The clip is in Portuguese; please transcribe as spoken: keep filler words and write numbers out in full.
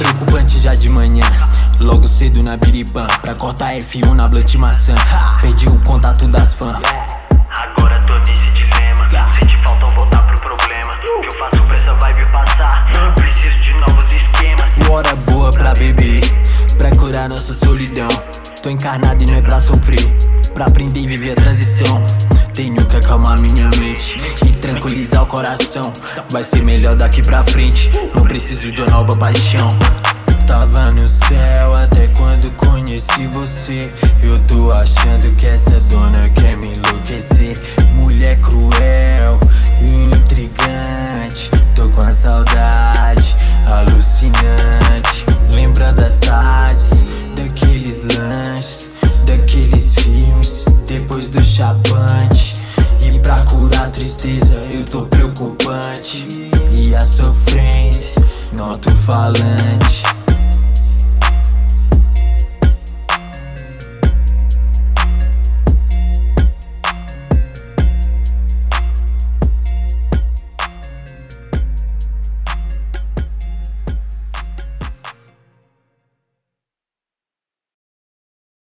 Preocupante já de manhã, logo cedo na Biripã, pra cortar F um na blunt maçã. Perdi o contato das fãs. Agora tô nesse dilema. Sente falta voltar pro problema. Que eu faço pra essa vibe passar. Preciso de novos esquemas. Hora boa pra beber, pra curar nossa solidão. Tô encarnado e não é pra sofrer, pra aprender e viver a transição. Tenho que acalmar minha mente e tranquilizar o coração. Vai ser melhor daqui pra frente, não preciso de uma nova paixão. Tava no céu até quando conheci você. Eu tô achando que essa dona quer me enlouquecer.